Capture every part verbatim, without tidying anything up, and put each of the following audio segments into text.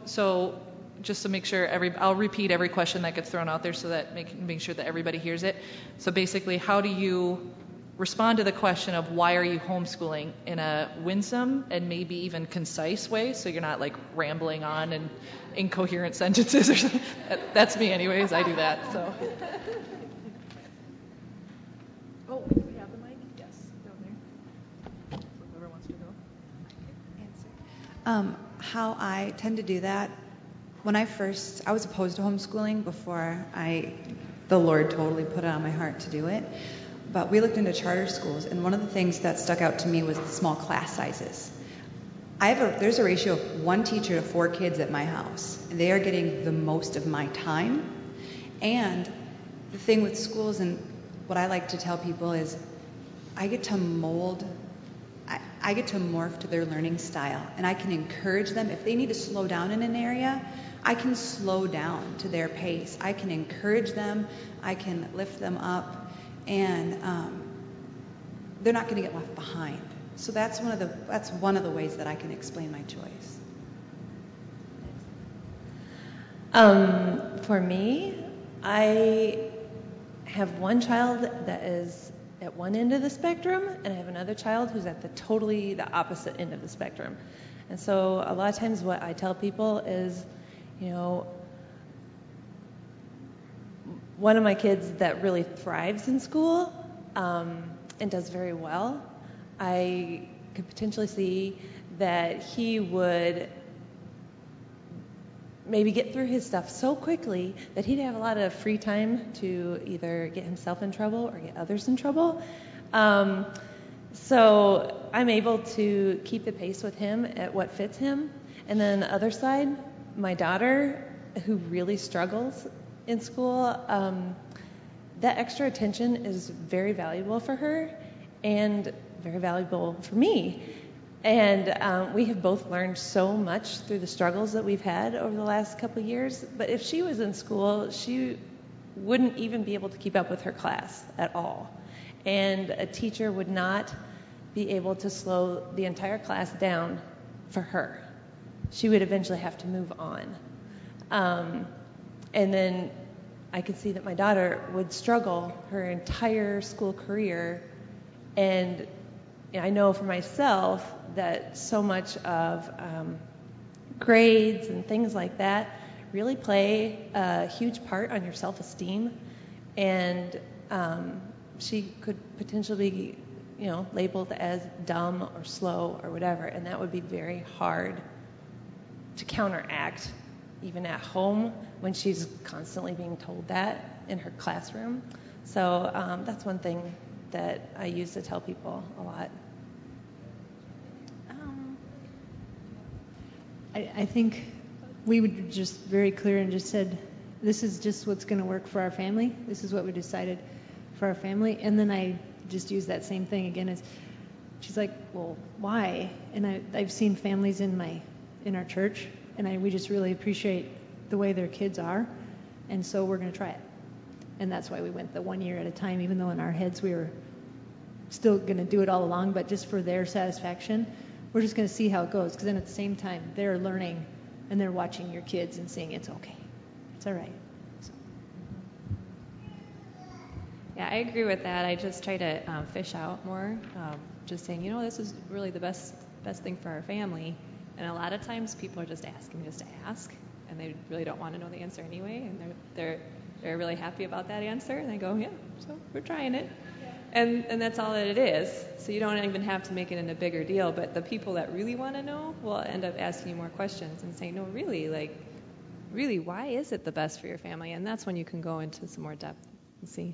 so just to make sure every, I'll repeat every question that gets thrown out there so that make, make sure that everybody hears it. So basically, how do you respond to the question of why are you homeschooling in a winsome and maybe even concise way, so you're not like rambling on and incoherent sentences or something. That's me anyways, I do that. So. Oh, we have the mic? Yes, down there. Whoever wants to go. Um, how I tend to do that, when I first, I was opposed to homeschooling before I, the Lord totally put it on my heart to do it. But we looked into charter schools, and one of the things that stuck out to me was the small class sizes. I have a, there's a ratio of one teacher to four kids at my house, and they are getting the most of my time. And the thing with schools, and what I like to tell people is, I get to mold, I, I get to morph to their learning style, and I can encourage them. If they need to slow down in an area, I can slow down to their pace. I can encourage them, I can lift them up, and um, they're not going to get left behind. So that's one of the that's one of the ways that I can explain my choice. Um, for me, I have one child that is at one end of the spectrum, and I have another child who's at the totally the opposite end of the spectrum. And so a lot of times what I tell people is, you know, one of my kids that really thrives in school um, and does very well, I could potentially see that he would maybe get through his stuff so quickly that he'd have a lot of free time to either get himself in trouble or get others in trouble. Um, so I'm able to keep the pace with him at what fits him. And then the other side, my daughter, who really struggles in school, um, that extra attention is very valuable for her and very valuable for me. And um, we have both learned so much through the struggles that we've had over the last couple of years. But if she was in school, she wouldn't even be able to keep up with her class at all. And a teacher would not be able to slow the entire class down for her. She would eventually have to move on. Um, and then I could see that my daughter would struggle her entire school career. And I know for myself that so much of um, grades and things like that really play a huge part on your self-esteem. And um, she could potentially be, you know, labeled as dumb or slow or whatever, and that would be very hard to counteract even at home when she's constantly being told that in her classroom. So um, that's one thing that I use to tell people a lot. Um, I, I think we would just very clear and just said, this is just what's going to work for our family. This is what we decided for our family. And then I just use that same thing again. As she's like, well, why? And I, I've seen families in my in our church, and I, we just really appreciate the way their kids are, and so we're going to try it. And that's why we went the one year at a time, even though in our heads we were still going to do it all along, but just for their satisfaction, we're just going to see how it goes, because then at the same time, they're learning, and they're watching your kids and saying, it's okay, it's all right. So. Yeah, I agree with that. I just try to um, fish out more, um, just saying, you know, this is really the best best thing for our family. And a lot of times people are just asking just to ask, and they really don't want to know the answer anyway, and they're they're they're really happy about that answer, and they go, yeah, so we're trying it. Yeah. And and that's all that it is. So you don't even have to make it in a bigger deal, but the people that really want to know will end up asking you more questions and saying, no, really, like, really, why is it the best for your family? And that's when you can go into some more depth and see.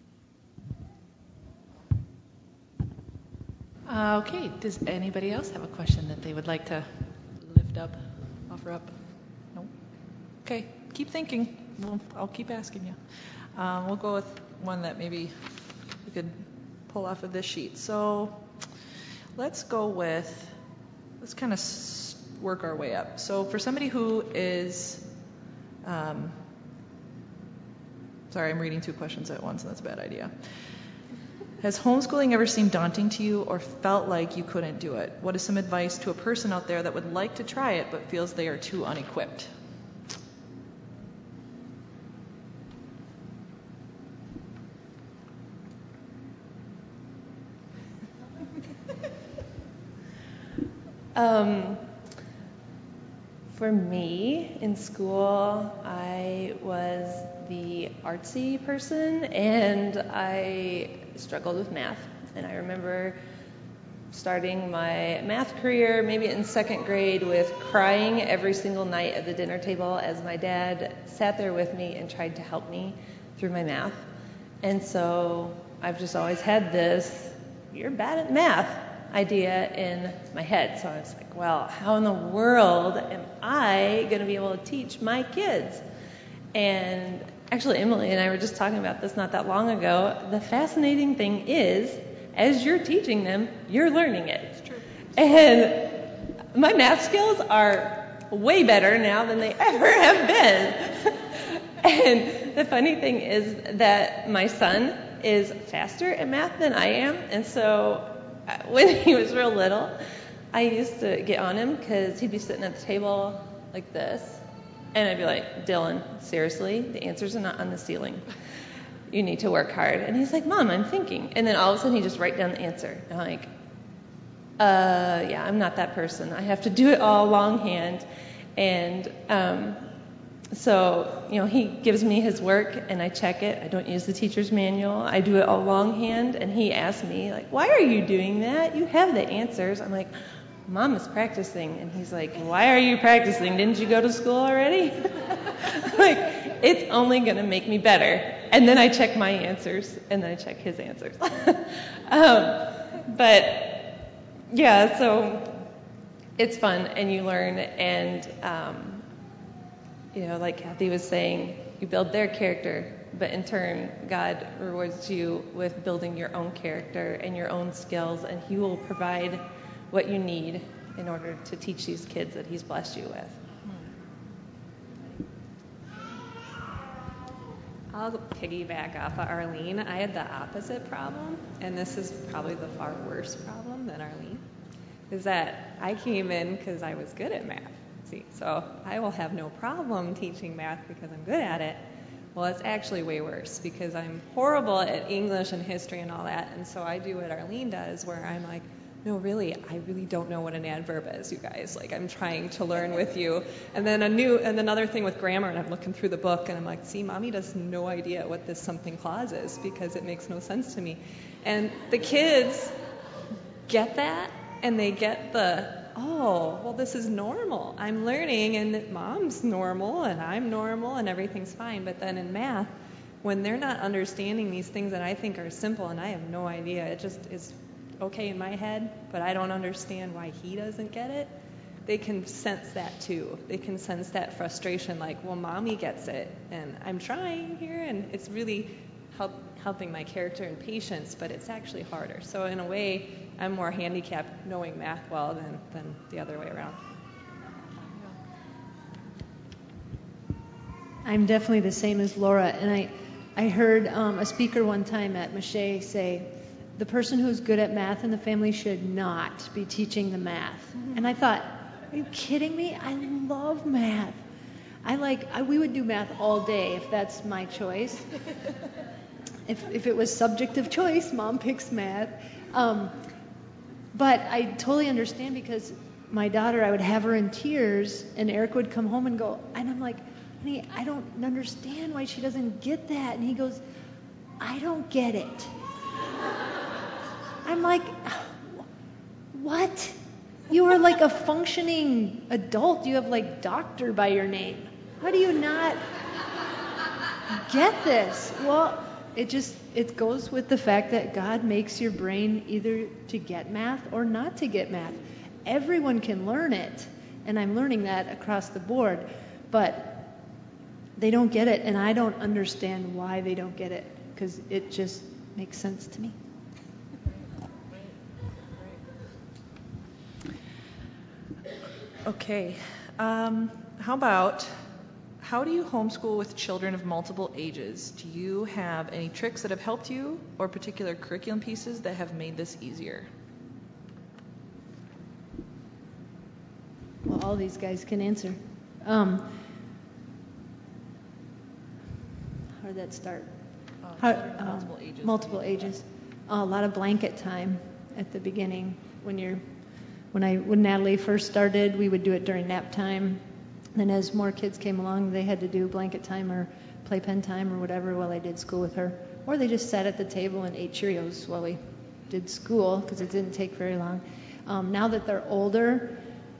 Uh, okay, does anybody else have a question that they would like to lift up, offer up? No? Okay, keep thinking. We'll, I'll keep asking you. Um, we'll go with one that maybe we could pull off of this sheet. So let's go with, let's kind of work our way up. So for somebody who is, um, sorry, I'm reading two questions at once, and that's a bad idea. Has homeschooling ever seemed daunting to you or felt like you couldn't do it? What is some advice to a person out there that would like to try it but feels they are too unequipped? Um, for me, in school, I was the artsy person, and I struggled with math. And I remember starting my math career maybe in second grade with crying every single night at the dinner table as my dad sat there with me and tried to help me through my math. And so I've just always had this, you're bad at math idea in my head. So I was like, well, how in the world am I going to be able to teach my kids? And actually, Emily and I were just talking about this not that long ago. The fascinating thing is, as you're teaching them, you're learning it. It's true. And my math skills are way better now than they ever have been. And the funny thing is that my son is faster at math than I am. And so when he was real little, I used to get on him because he'd be sitting at the table like this. And I'd be like, Dylan, seriously, the answers are not on the ceiling. You need to work hard. And he's like, Mom, I'm thinking. And then all of a sudden he just write down the answer. And I'm like, uh, yeah, I'm not that person. I have to do it all longhand. And um, so, you know, he gives me his work and I check it. I don't use the teacher's manual. I do it all longhand. And he asks me, like, why are you doing that? You have the answers. I'm like, Mom is practicing. And he's like, why are you practicing? Didn't you go to school already? Like, it's only going to make me better. And then I check my answers, and then I check his answers. um, but, yeah, so it's fun, and you learn. And, um, you know, like Kathy was saying, you build their character, but in turn, God rewards you with building your own character and your own skills, and He will provide what you need in order to teach these kids that He's blessed you with. I'll piggyback off of Arlene. I had the opposite problem, and this is probably the far worse problem than Arlene, is that I came in because I was good at math. See, so I will have no problem teaching math because I'm good at it. Well, it's actually way worse because I'm horrible at English and history and all that, and so I do what Arlene does, where I'm like, no, really, I really don't know what an adverb is, you guys. Like, I'm trying to learn with you. And then a new, and another thing with grammar, and I'm looking through the book, and I'm like, see, Mommy has no idea what this something clause is because it makes no sense to me. And the kids get that, and they get the, oh, well, this is normal. I'm learning, and Mom's normal, and I'm normal, and everything's fine. But then in math, when they're not understanding these things that I think are simple, and I have no idea, it just is okay in my head, but I don't understand why he doesn't get it, they can sense that too. They can sense that frustration, like, well, Mommy gets it, and I'm trying here, and it's really help, helping my character and patience, but it's actually harder. So in a way, I'm more handicapped knowing math well than, than the other way around. I'm definitely the same as Laura, and I, I heard um, a speaker one time at Mache say, the person who's good at math in the family should not be teaching the math. Mm-hmm. And I thought, are you kidding me? I love math. I like, I, we would do math all day if that's my choice. if if it was subject of choice, Mom picks math. Um, but I totally understand because my daughter, I would have her in tears, and Eric would come home and go, and I'm like, honey, I don't understand why she doesn't get that. And he goes, I don't get it. I'm like, what? You are like a functioning adult. You have like doctor by your name. How do you not get this? Well, it just, it goes with the fact that God makes your brain either to get math or not to get math. Everyone can learn it, and I'm learning that across the board, but they don't get it, and I don't understand why they don't get it, because it just makes sense to me. Okay. Um, how about, how do you homeschool with children of multiple ages? Do you have any tricks that have helped you or particular curriculum pieces that have made this easier? Well, all these guys can answer. Um, how did that start? Uh, How, children of um, multiple ages. multiple ages. Uh, a lot of blanket time at the beginning. When you're, when I, when Natalie first started, we would do it during nap time. Then as more kids came along, they had to do blanket time or playpen time or whatever while I did school with her. Or they just sat at the table and ate Cheerios while we did school because it didn't take very long. Um, now that they're older,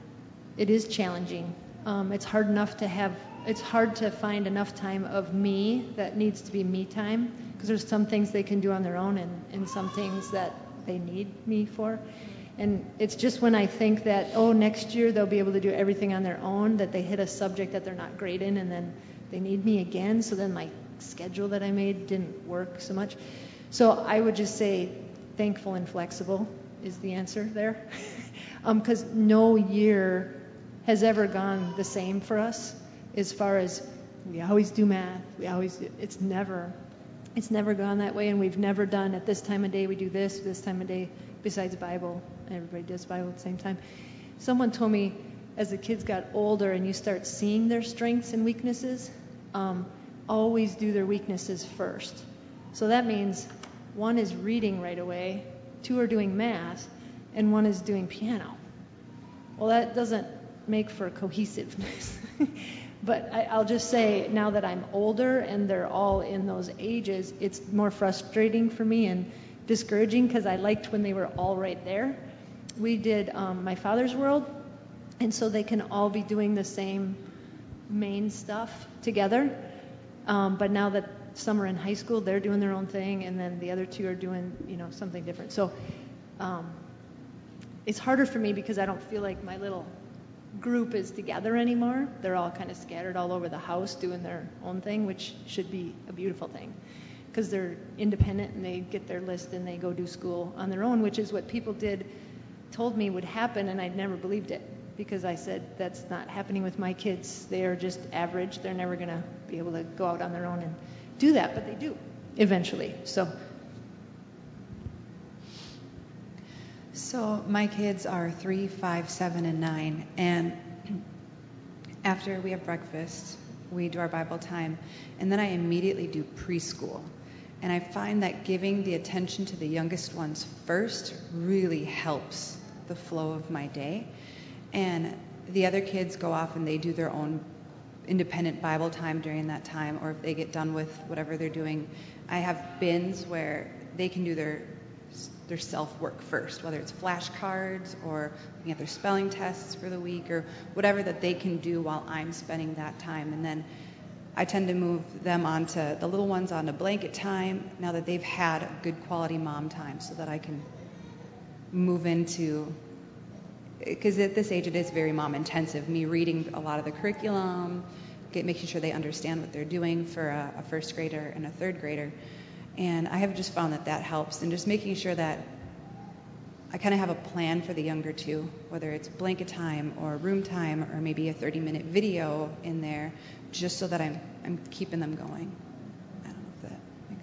it is challenging. Um, it's hard enough to have, it's hard to find enough time of me that needs to be me time, because there's some things they can do on their own and, and some things that they need me for. And it's just when I think that, oh, next year they'll be able to do everything on their own, that they hit a subject that they're not great in, and then they need me again, so then my schedule that I made didn't work so much. So I would just say thankful and flexible is the answer there. Because um, no year has ever gone the same for us as far as we always do math, we always do, it's never, it's never gone that way, and we've never done at this time of day we do this, this time of day, besides Bible, everybody does Bible at the same time. Someone told me as the kids got older and you start seeing their strengths and weaknesses, um, always do their weaknesses first. So that means one is reading right away, two are doing math, and one is doing piano. Well, that doesn't make for cohesiveness. But I, I'll just say, now that I'm older and they're all in those ages, it's more frustrating for me and discouraging because I liked when they were all right there. We did um, My Father's World, and so they can all be doing the same main stuff together. Um, but now that some are in high school, they're doing their own thing, and then the other two are doing, you know, something different. So um, it's harder for me because I don't feel like my little group is together anymore. They're all kind of scattered all over the house doing their own thing, which should be a beautiful thing because they're independent and they get their list and they go do school on their own, which is what people did, told me would happen, and I'd never believed it because I said that's not happening with my kids. They are just average. They're never going to be able to go out on their own and do that, but they do eventually. So So my kids are three, five, seven, and nine. And after we have breakfast, we do our Bible time, and then I immediately do preschool. And I find that giving the attention to the youngest ones first really helps the flow of my day. And the other kids go off and they do their own independent Bible time during that time, or if they get done with whatever they're doing, I have bins where they can do their their self-work first, whether it's flashcards or looking at their spelling tests for the week or whatever that they can do while I'm spending that time. And then I tend to move them onto the little ones onto blanket time now that they've had a good quality mom time, so that I can move into, because at this age it is very mom intensive, me reading a lot of the curriculum, get, making sure they understand what they're doing for a, a first grader and a third grader. And I have just found that that helps, and just making sure that I kind of have a plan for the younger two, whether it's blanket time or room time or maybe a thirty minute video in there, just so that I'm I'm keeping them going. I don't know if that makes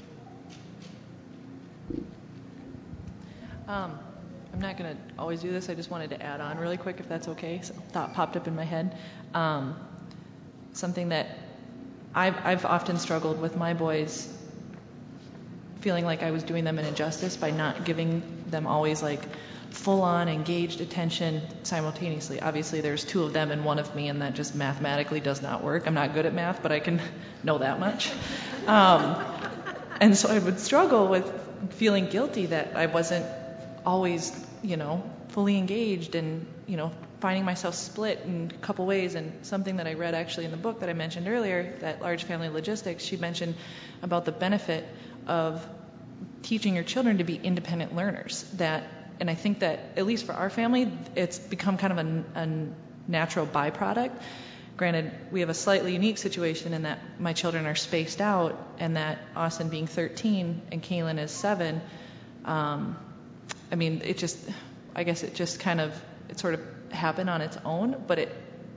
sense. Um, I'm not going to always do this. I just wanted to add on really quick, if that's okay. So thought popped up in my head. Um, something that I've, I've often struggled with my boys, feeling like I was doing them an injustice by not giving them always like full-on engaged attention simultaneously. Obviously there's two of them and one of me, and that just mathematically does not work. I'm not good at math, but I can know that much. Um, and so I would struggle with feeling guilty that I wasn't always, you know, fully engaged, and, you know, finding myself split in a couple ways. And something that I read actually in the book that I mentioned earlier, that Large Family Logistics, she mentioned about the benefit of teaching your children to be independent learners. That, and I think that at least for our family, it's become kind of a, a natural byproduct. Granted, we have a slightly unique situation in that my children are spaced out, and that Austin being thirteen and Kaylin is seven, um, I mean, it just, I guess it just kind of, it sort of happened on its own, but it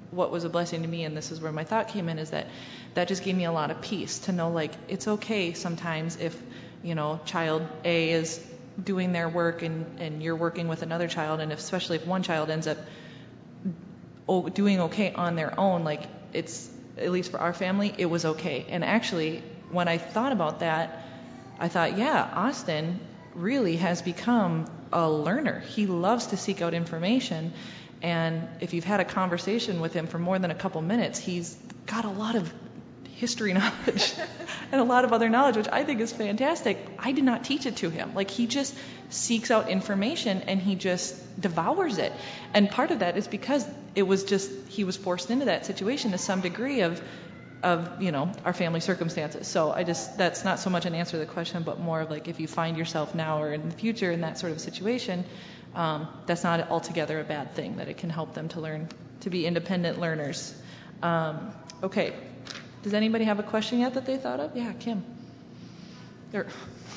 what was a blessing to me, and this is where my thought came in, is that that just gave me a lot of peace to know, like, it's okay sometimes if, you know, child A is doing their work and, and you're working with another child, and if, especially if one child ends up oh, doing okay on their own, like, it's, at least for our family, it was okay. And actually, when I thought about that, I thought, yeah, Austin really has become a learner. He loves to seek out information. And if you've had a conversation with him for more than a couple minutes, he's got a lot of history knowledge and a lot of other knowledge, which I think is fantastic. I did not teach it to him. Like, he just seeks out information and he just devours it. And part of that is because it was just, he was forced into that situation to some degree of, of, you know, our family circumstances. So I just, that's not so much an answer to the question, but more of like, if you find yourself now or in the future in that sort of situation, um, that's not altogether a bad thing, that it can help them to learn to be independent learners. Um, okay. Does anybody have a question yet that they thought of? Yeah, Kim. Or,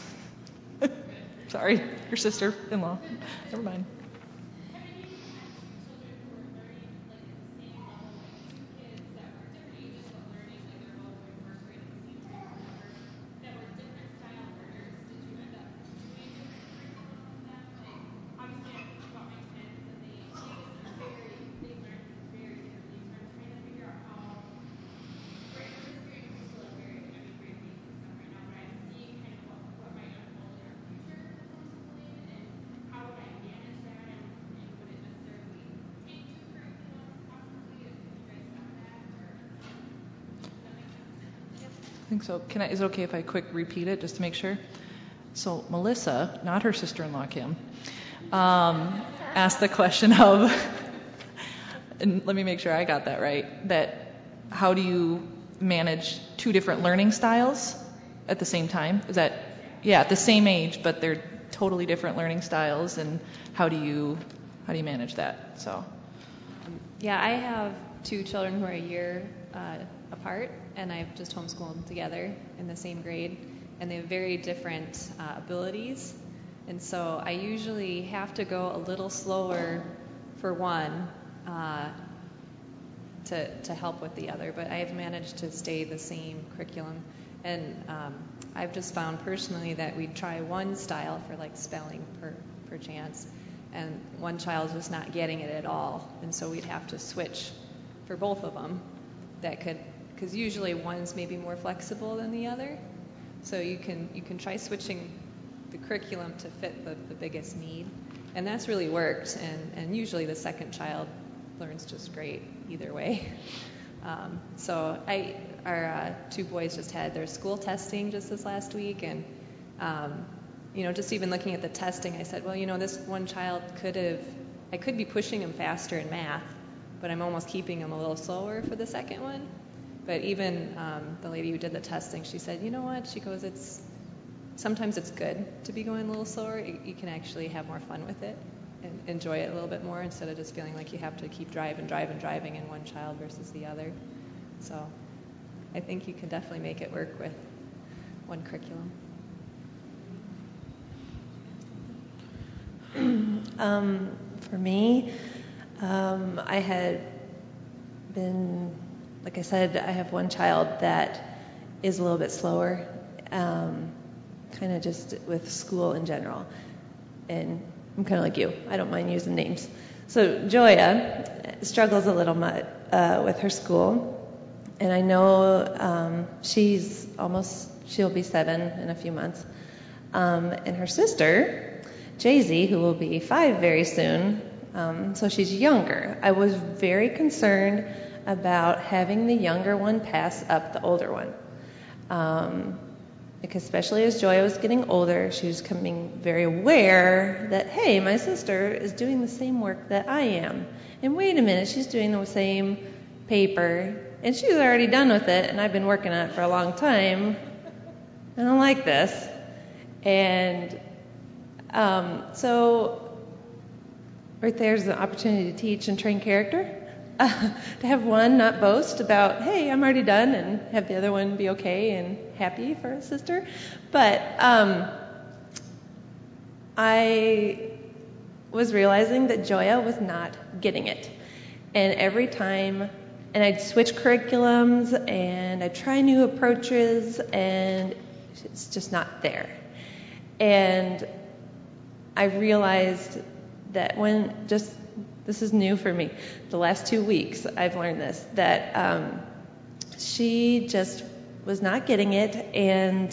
sorry, your sister-in-law. Never mind. I think so. Can I, is it okay if I quick repeat it just to make sure? So Melissa, not her sister-in-law Kim, um, asked the question of, and let me make sure I got that right, that how do you manage two different learning styles at the same time? Is that, yeah, at the same age, but they're totally different learning styles, and how do you, how do you manage that? So. Yeah, I have two children who are a year uh, apart, and I've just homeschooled them together in the same grade, and they have very different uh, abilities, and so I usually have to go a little slower for one uh, to to help with the other, but I've managed to stay the same curriculum, and um, I've just found personally that we'd try one style for like spelling per per chance, and one child's just not getting it at all, and so we'd have to switch for both of them. That could, because usually one's maybe more flexible than the other, so you can you can try switching the curriculum to fit the, the biggest need, and that's really worked, and, and usually the second child learns just great either way. Um, so I, our uh, two boys just had their school testing just this last week, and um, you know, just even looking at the testing, I said, well, you know, this one child could have, I could be pushing him faster in math, but I'm almost keeping him a little slower for the second one. But even um, the lady who did the testing, she said, you know what? She goes, it's sometimes it's good to be going a little slower. You, you can actually have more fun with it and enjoy it a little bit more instead of just feeling like you have to keep driving, driving, driving in one child versus the other. So I think you can definitely make it work with one curriculum. Um, for me, um, I had been, like I said, I have one child that is a little bit slower, um, kind of just with school in general. And I'm kind of like you. I don't mind using names. So Joya struggles a little bit uh, with her school. And I know um, she's almost, she'll be seven in a few months. Um, and her sister, Jay-Z, who will be five very soon, um, so she's younger. I was very concerned about having the younger one pass up the older one. Um, because especially as Joya was getting older, she was becoming very aware that, hey, my sister is doing the same work that I am. And wait a minute, she's doing the same paper, and she's already done with it, and I've been working on it for a long time. I don't like this. And um, so right there's the opportunity to teach and train character. Uh, to have one not boast about, hey, I'm already done, and have the other one be okay and happy for his sister. But um, I was realizing that Joya was not getting it. And every time and I'd switch curriculums and I'd try new approaches, and it's just not there. And I realized that when just, this is new for me, the last two weeks I've learned this, that um, she just was not getting it, and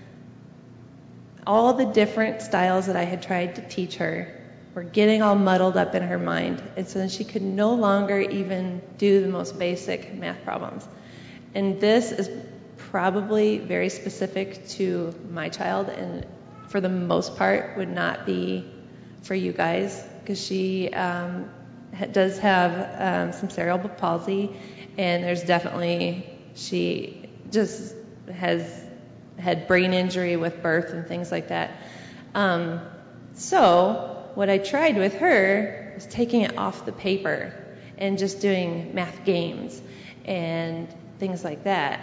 all the different styles that I had tried to teach her were getting all muddled up in her mind, and so then she could no longer even do the most basic math problems. And this is probably very specific to my child, and for the most part would not be for you guys, because she um, ha- does have um, some cerebral palsy, and there's definitely, she just has had brain injury with birth and things like that. Um, so what I tried with her was taking it off the paper and just doing math games and things like that.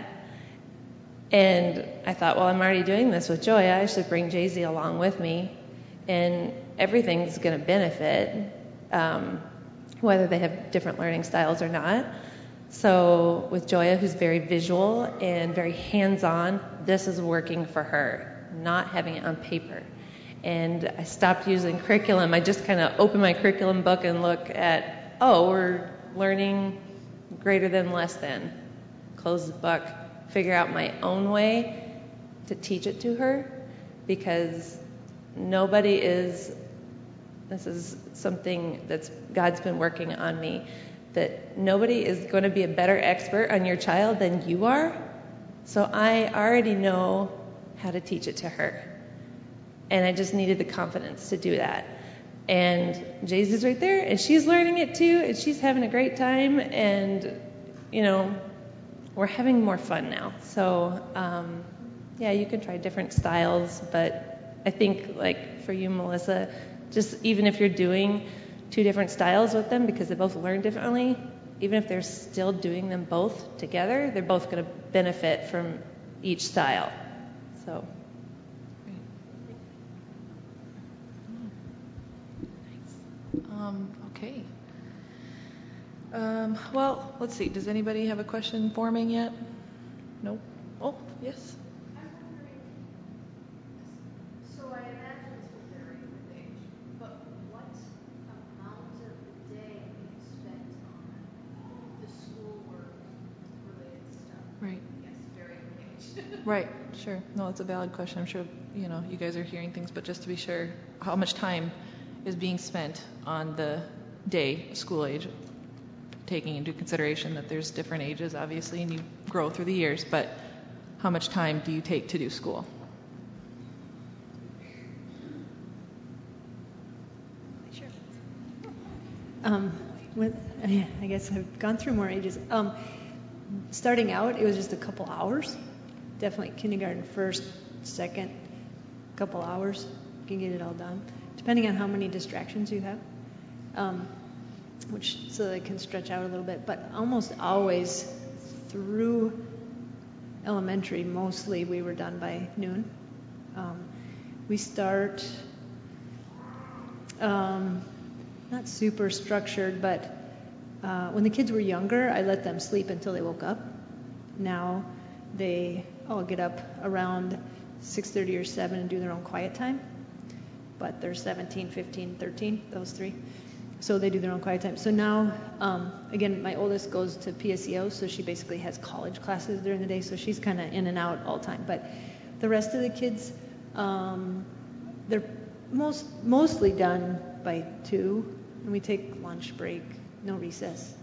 And I thought, well, I'm already doing this with Joya, I should bring Jay-Z along with me, and everything's going to benefit, um, whether they have different learning styles or not. So with Joya, who's very visual and very hands-on, this is working for her, not having it on paper. And I stopped using curriculum. I just kind of open my curriculum book and look at, oh, we're learning greater than, less than. Close the book, figure out my own way to teach it to her, because nobody is, this is something that's God's been working on me, that nobody is going to be a better expert on your child than you are. So I already know how to teach it to her. And I just needed the confidence to do that. And Jay's right there, and she's learning it too, and she's having a great time, and, you know, we're having more fun now. So, um, yeah, you can try different styles, but I think, like, for you, Melissa, just even if you're doing two different styles with them, because they both learn differently, even if they're still doing them both together, they're both going to benefit from each style. So. Um, okay. Um, well, let's see. Does anybody have a question forming yet? Nope. Oh, yes. I'm wondering, so I imagine this will vary with age, but what amount of the day is spent on the schoolwork related stuff? Right. Yes, very with age. Right. Sure. No, it's a valid question. I'm sure, you know, you guys are hearing things, but just to be sure, how much time is being spent on the day, school age, taking into consideration that there's different ages, obviously, and you grow through the years, but how much time do you take to do school? Sure. Um, with, I guess I've gone through more ages. Um, starting out, it was just a couple hours. Definitely kindergarten first, second, couple hours. You can get it all done, depending on how many distractions you have. Um, which so they can stretch out a little bit, but almost always through elementary, mostly we were done by noon. Um, we start um, not super structured, but uh, when the kids were younger, I let them sleep until they woke up. Now they all get up around six thirty or seven and do their own quiet time, but they're seventeen, fifteen, thirteen, those three. So they do their own quiet time. So now, um, again, my oldest goes to P S E O, so she basically has college classes during the day, so she's kind of in and out all the time. But the rest of the kids, um, they're most mostly done by two, and we take lunch break, no recess.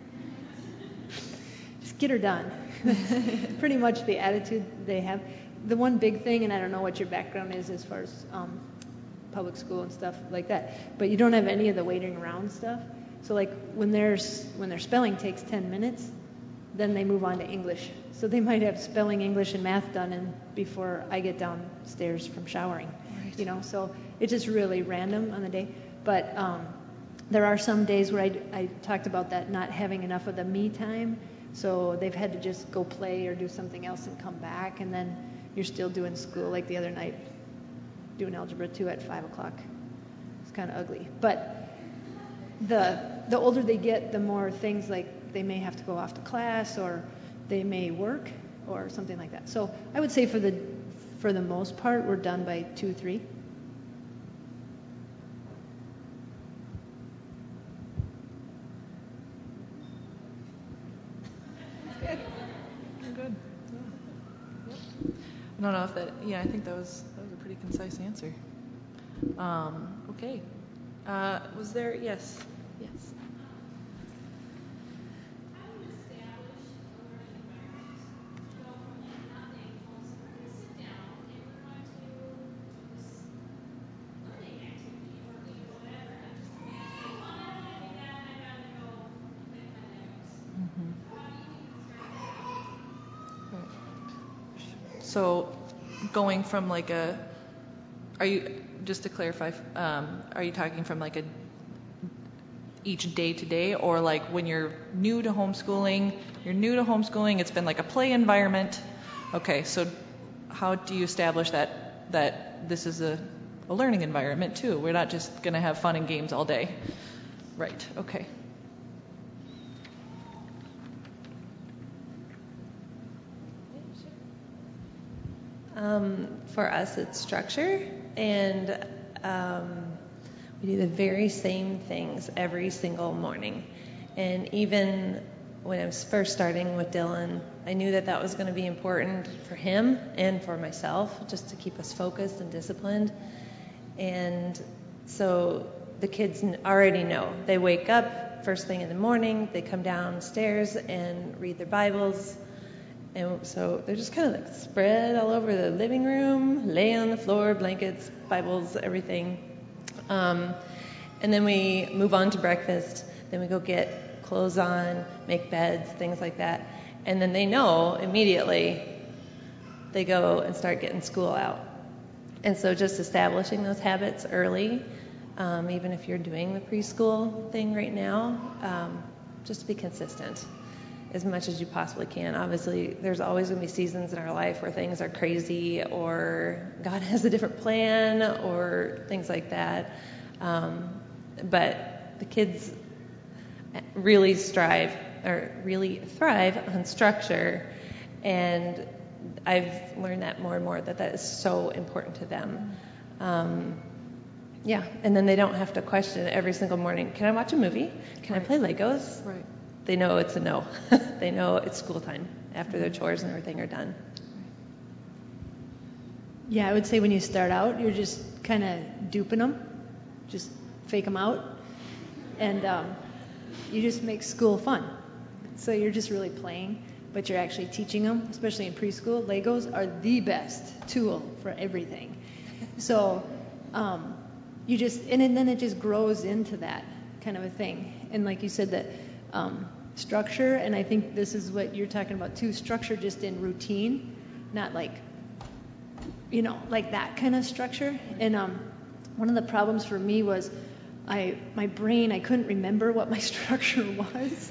Just get her done. That's pretty much the attitude they have. The one big thing, and I don't know what your background is as far as um, public school and stuff like that, but you don't have any of the waiting around stuff. So like when there's when their spelling takes ten minutes, then they move on to English. So they might have spelling, English, and math done in before I get downstairs from showering. Right. You know, so it's just really random on the day. But um, there are some days where I, I talked about that not having enough of the me time, so they've had to just go play or do something else and come back, and then you're still doing school. Like the other night, doing algebra two at five o'clock. It's kind of ugly. But the the older they get, the more things like they may have to go off to class, or they may work, or something like that. So I would say for the for the most part, we're done by two, three. Good. Yeah. Yep. I don't know if that, yeah, I think that was, that was a pretty concise answer. Um, okay. Uh, was there, yes, yes. So going from like a, are you, just to clarify, um, are you talking from like a each day to day, or like when you're new to homeschooling, you're new to homeschooling, it's been like a play environment. Okay, so how do you establish that, that this is a, a learning environment too? We're not just going to have fun and games all day. Right, okay. Um, for us, it's structure, and um, we do the very same things every single morning. And even when I was first starting with Dylan, I knew that that was going to be important for him and for myself, just to keep us focused and disciplined. And so the kids already know. They wake up first thing in the morning, they come downstairs and read their Bibles. And so they're just kind of like spread all over the living room, lay on the floor, blankets, Bibles, everything. Um, and then we move on to breakfast. Then we go get clothes on, make beds, things like that. And then they know immediately they go and start getting school out. And so just establishing those habits early, um, even if you're doing the preschool thing right now, um, just to be consistent as much as you possibly can. Obviously, there's always going to be seasons in our life where things are crazy, or God has a different plan, or things like that. Um, but the kids really strive, or really thrive on structure, and I've learned that more and more, that that is so important to them. Um, yeah, and then they don't have to question every single morning, can I watch a movie? Can right. I play Legos? Right. They know it's a no. They know it's school time after their chores and everything are done. Yeah, I would say when you start out, you're just kind of duping them, just fake them out, and um, you just make school fun. So you're just really playing, but you're actually teaching them, especially in preschool. Legos are the best tool for everything. So um, you just, and then it just grows into that kind of a thing. And like you said, that um, structure, and I think this is what you're talking about too, structure just in routine, not like, you know, like that kind of structure. And um, one of the problems for me was I, my brain, I couldn't remember what my structure was.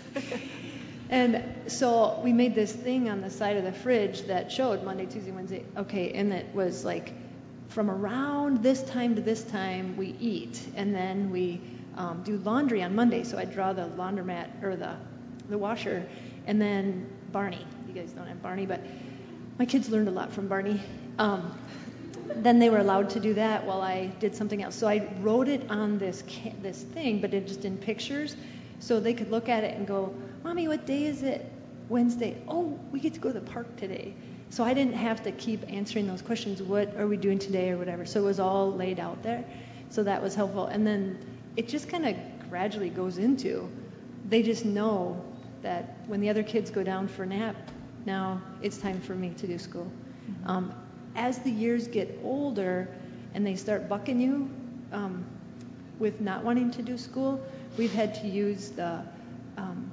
And so we made this thing on the side of the fridge that showed Monday, Tuesday, Wednesday, okay, and it was like from around this time to this time we eat, and then we um, do laundry on Monday. So I draw the laundromat or the the washer, and then Barney. You guys don't have Barney, but my kids learned a lot from Barney. Um, then they were allowed to do that while I did something else. So I wrote it on this ca- this thing, but it just in pictures, so they could look at it and go, Mommy, what day is it? Wednesday. Oh, we get to go to the park today. So I didn't have to keep answering those questions. What are we doing today or whatever? So it was all laid out there. So that was helpful. And then it just kind of gradually goes into, they just know that when the other kids go down for a nap, now it's time for me to do school. Mm-hmm. Um, as the years get older and they start bucking you um, with not wanting to do school, we've had to use the, um,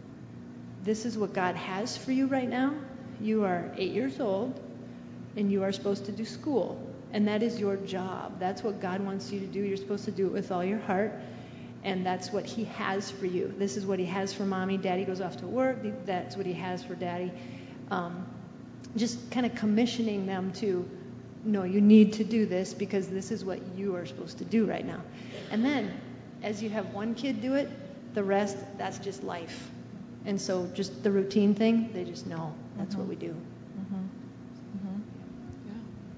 this is what God has for you right now. You are eight years old and you are supposed to do school. And that is your job. That's what God wants you to do. You're supposed to do it with all your heart. And that's what he has for you. This is what he has for Mommy. Daddy goes off to work. That's what he has for Daddy. Um, just kind of commissioning them to, no, you need to do this because this is what you are supposed to do right now. And then, as you have one kid do it, the rest, that's just life. And so just the routine thing, they just know that's what we do. Mm-hmm. Mm-hmm. Yeah.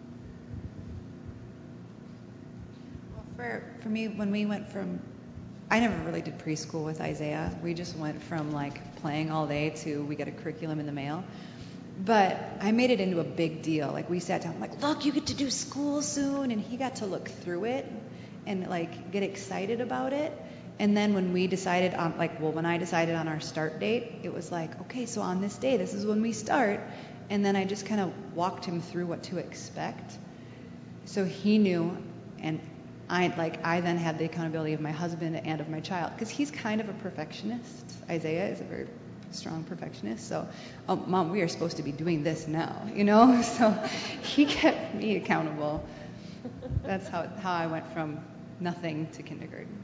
Well, for, for me, when we went from, I never really did preschool with Isaiah. We just went from like playing all day to we get a curriculum in the mail. But I made it into a big deal. Like we sat down, like, look, you get to do school soon. And he got to look through it and like get excited about it. And then when we decided on, like, well, when I decided on our start date, it was like, okay, so on this day, this is when we start. And then I just kind of walked him through what to expect. So he knew, and I, like, I then had the accountability of my husband and of my child, because he's kind of a perfectionist. Isaiah is a very strong perfectionist. So, oh, Mom, we are supposed to be doing this now, you know? So he kept me accountable. That's how, how I went from nothing to kindergarten.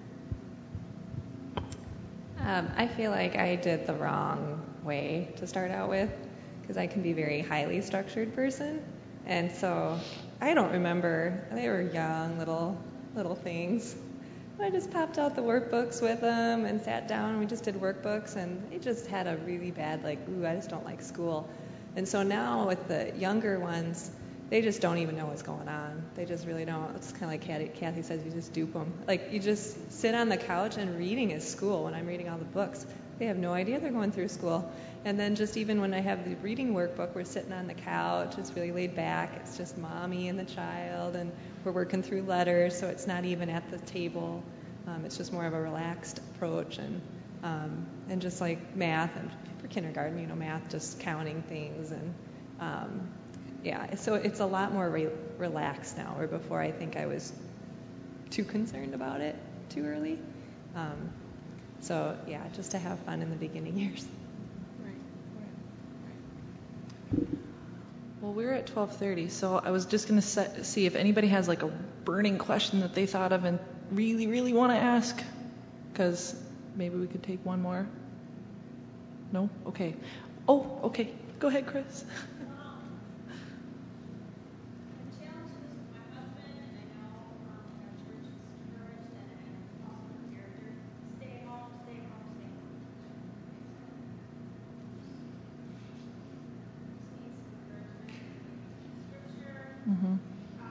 Um, I feel like I did the wrong way to start out with, because I can be a very highly structured person, and so I don't remember. They were young little little things. I just popped out the workbooks with them and sat down and we just did workbooks, and they just had a really bad like, ooh, I just don't like school. And so now with the younger ones, they just don't even know what's going on. They just really don't. It's kind of like Kathy, Kathy says, you just dupe them. Like, you just sit on the couch and reading is school when I'm reading all the books. They have no idea they're going through school. And then just even when I have the reading workbook, we're sitting on the couch. It's really laid back. It's just mommy and the child, and we're working through letters, so it's not even at the table. Um, it's just more of a relaxed approach. And um, and just like math, and for kindergarten, you know, math, just counting things. And um, yeah, so it's a lot more re- relaxed now, where before I think I was too concerned about it too early. Um, so yeah, just to have fun in the beginning years. Right, right, right. Well, we're at twelve thirty, so I was just going to see if anybody has like a burning question that they thought of and really, really want to ask, because maybe we could take one more. No? Okay. Oh, okay. Go ahead, Chris. Mm-hmm.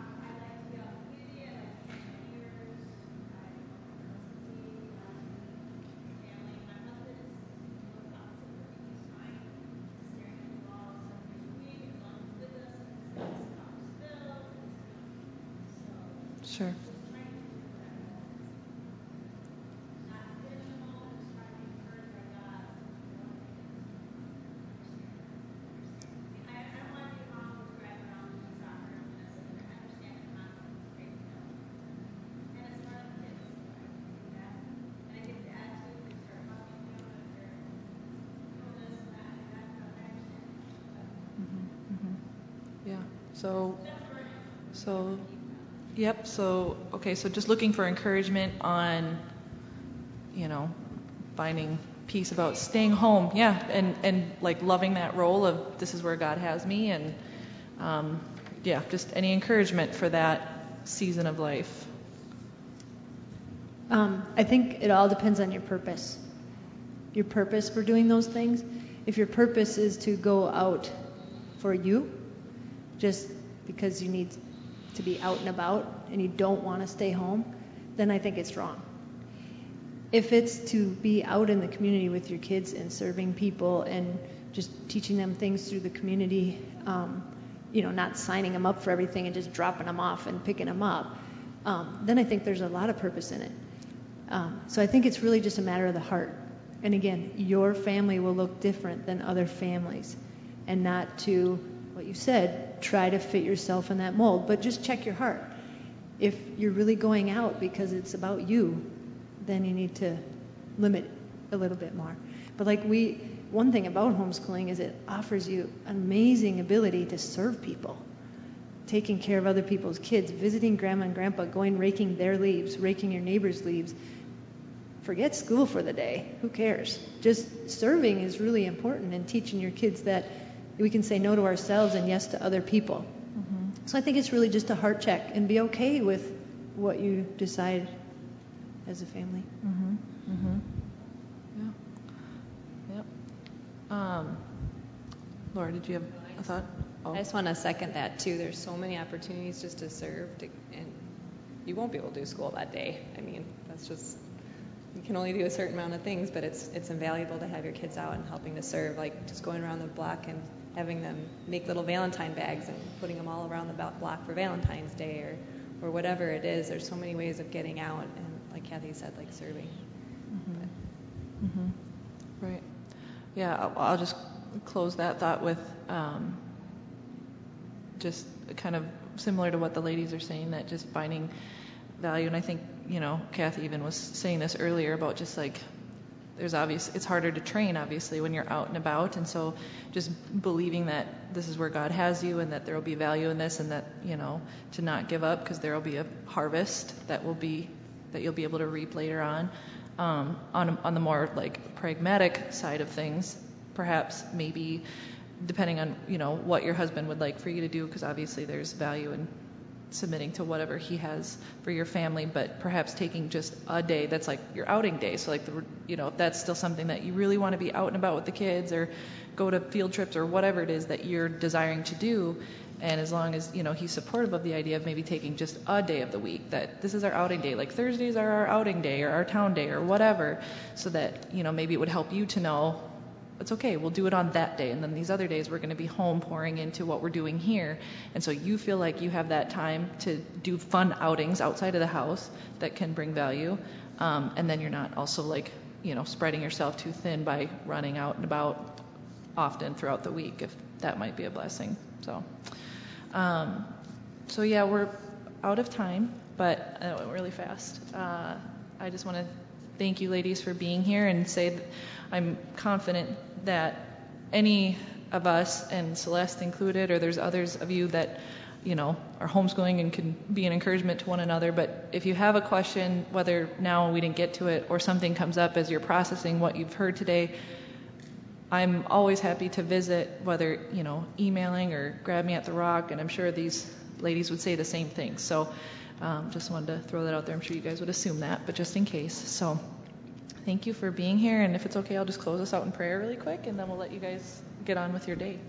Sure. Yeah. So, so, yep. So, okay. So, just looking for encouragement on, you know, finding peace about staying home. Yeah, and and like loving that role of this is where God has me, and um, yeah, just any encouragement for that season of life. Um, I think it all depends on your purpose. Your purpose for doing those things. If your purpose is to go out for you, just because you need to be out and about and you don't want to stay home, then I think it's wrong. If it's to be out in the community with your kids and serving people and just teaching them things through the community, um, you know, not signing them up for everything and just dropping them off and picking them up, um, then I think there's a lot of purpose in it. Um, so I think it's really just a matter of the heart. And again, your family will look different than other families, and not to, what you said, try to fit yourself in that mold, but just check your heart. If you're really going out because it's about you, then you need to limit a little bit more. But like we, one thing about homeschooling is it offers you an amazing ability to serve people, taking care of other people's kids, visiting grandma and grandpa, going raking their leaves, raking your neighbor's leaves. Forget school for the day. Who cares? Just serving is really important, and teaching your kids that we can say no to ourselves and yes to other people. Mm-hmm. So I think it's really just a heart check, and be okay with what you decide as a family. Mm-hmm. Mm-hmm. Yeah. Yep. Um, Laura, did you have a thought? Oh. I just want to second that too. There's so many opportunities just to serve, to, and you won't be able to do school that day. I mean, that's just, you can only do a certain amount of things, but it's it's invaluable to have your kids out and helping to serve, like just going around the block and having them make little Valentine bags and putting them all around the block for Valentine's Day, or or whatever it is. There's so many ways of getting out, and like Kathy said, like serving. Mm-hmm. Mm-hmm. Right. Yeah, I'll, I'll just close that thought with um, just kind of similar to what the ladies are saying, that just finding value. And I think, you know, Kathy even was saying this earlier about just like, there's obvious, it's harder to train obviously when you're out and about. And so just believing that this is where God has you, and that there will be value in this, and that, you know, to not give up, because there will be a harvest that will be, that you'll be able to reap later on. Um, on, on the more like pragmatic side of things, perhaps maybe depending on, you know, what your husband would like for you to do, because obviously there's value in submitting to whatever he has for your family, but perhaps taking just a day that's like your outing day. So like, the, you know, if that's still something that you really want to be out and about with the kids, or go to field trips, or whatever it is that you're desiring to do, and as long as, you know, he's supportive of the idea of maybe taking just a day of the week, that this is our outing day, like Thursdays are our outing day or our town day or whatever, so that, you know, maybe it would help you to know it's okay, we'll do it on that day, and then these other days we're going to be home pouring into what we're doing here. And so you feel like you have that time to do fun outings outside of the house that can bring value, um, and then you're not also like, you know, spreading yourself too thin by running out and about often throughout the week, if that might be a blessing. So um, so yeah, we're out of time, but it went really fast. Uh, I just want to thank you ladies for being here, and say that I'm confident that any of us, and Celeste included, or there's others of you that, you know, are homeschooling and can be an encouragement to one another. But if you have a question, whether now we didn't get to it, or something comes up as you're processing what you've heard today, I'm always happy to visit, whether, you know, emailing or grab me at the Rock, and I'm sure these ladies would say the same thing. So um, just wanted to throw that out there. I'm sure you guys would assume that, but just in case. So thank you for being here, and if it's okay, I'll just close us out in prayer really quick, and then we'll let you guys get on with your day.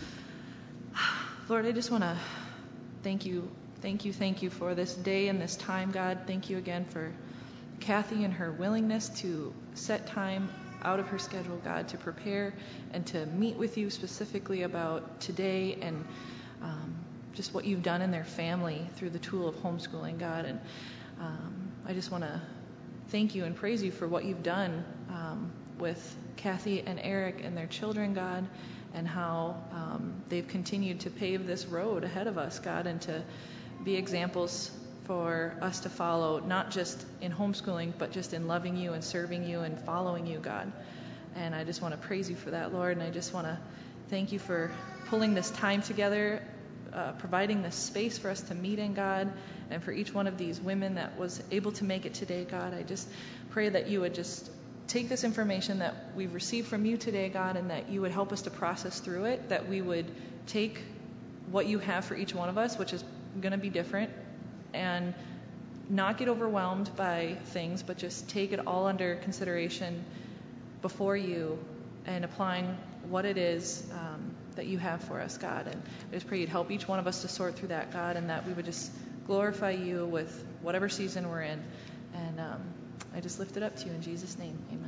Lord, I just want to thank you, thank you, thank you for this day and this time, God. Thank you again for Kathy and her willingness to set time out of her schedule, God, to prepare and to meet with you specifically about today, and um, just what you've done in their family through the tool of homeschooling, God. And um, I just want to thank you and praise you for what you've done um, with Kathy and Eric and their children, God, and how um, they've continued to pave this road ahead of us, God, and to be examples for us to follow, not just in homeschooling, but just in loving you and serving you and following you, God. And I just want to praise you for that, Lord, and I just want to thank you for pulling this time together, uh, providing this space for us to meet in, God, and for each one of these women that was able to make it today, God. I just pray that you would just take this information that we've received from you today, God, and that you would help us to process through it, that we would take what you have for each one of us, which is going to be different, and not get overwhelmed by things, but just take it all under consideration before you, and applying what it is um, that you have for us, God. And I just pray you'd help each one of us to sort through that, God, and that we would just glorify you with whatever season we're in. And um, I just lift it up to you in Jesus' name. Amen.